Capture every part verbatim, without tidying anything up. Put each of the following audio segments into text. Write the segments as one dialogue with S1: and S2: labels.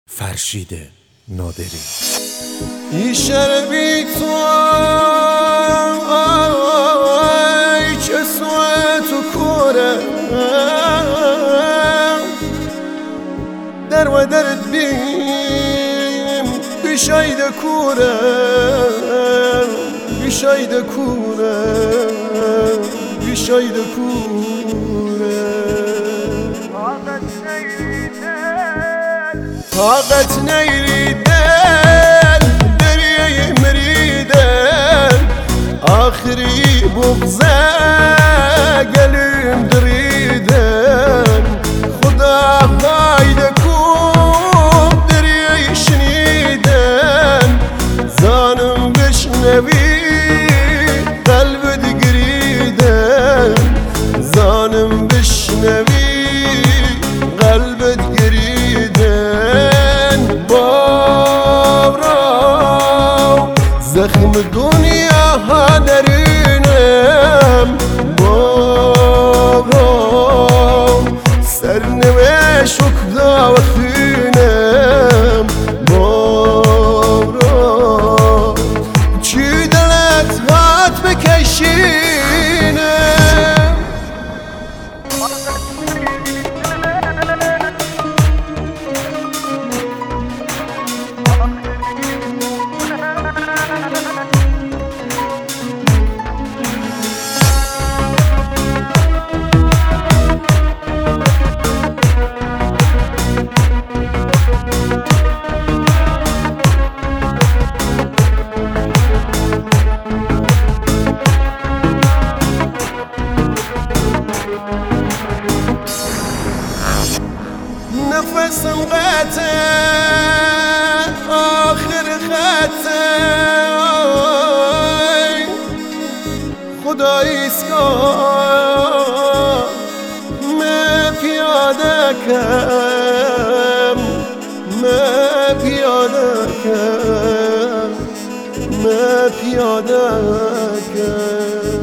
S1: فرشید نادری.
S2: یشر بی تو ای چه سوی تو کوره در و درد بیم بیشاید کوره بیشاید کوره بیشاید کوره طاقت نیریدن دریای مریدن آخری بغزه گلیم دریدن خدا هایده کوب دریای شنیدن زانم بشنوی قلبت گریدن زانم بشنوی قلبت گریدن بابرو زخم دنیا ها درینم بابرو سرنوشت شکدا و خینم بابرو چی دلت هات بکشینم نفسم قطع آخر خطه خدایی اسکار من پیاده کم من پیاده کم من پیاده کم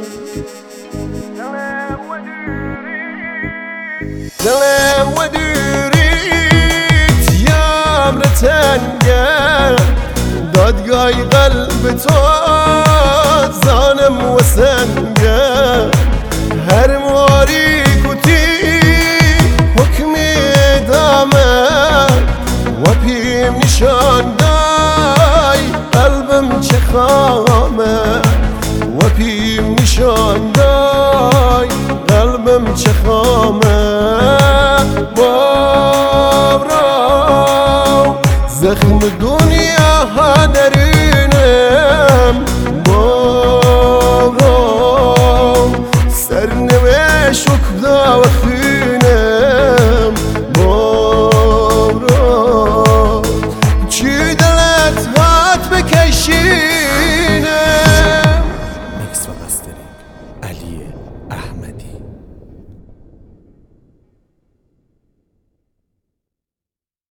S2: دلم و دوریت یام رتنگم دادگاه قلب تو زانم و سنگم هر ماری کتی حکمی دامن و پیم نشان دای قلبم چه خامه و پیم نشان دای قلبم چه خامه بابرو زخم دنیا ها درینم بابرو سرنوشت شکدا و خینم بابرو چی دلت هات بکشینم.
S1: میکس و مسترینگ علی احمدی.